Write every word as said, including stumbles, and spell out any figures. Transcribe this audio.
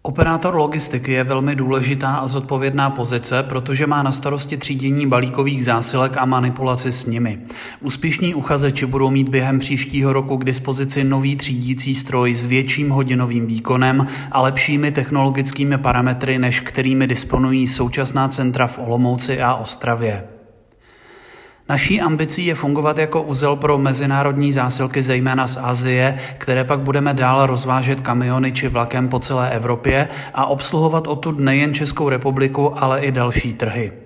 Operátor logistiky je velmi důležitá a zodpovědná pozice, protože má na starosti třídění balíkových zásilek a manipulaci s nimi. Úspěšní uchazeči budou mít během příštího roku k dispozici nový třídící stroj s větším hodinovým výkonem a lepšími technologickými parametry, než kterými disponují současná centra v Olomouci a Ostravě. Naší ambicí je fungovat jako uzel pro mezinárodní zásilky zejména z Asie, které pak budeme dál rozvážet kamiony či vlakem po celé Evropě a obsluhovat odtud nejen Českou republiku, ale i další trhy.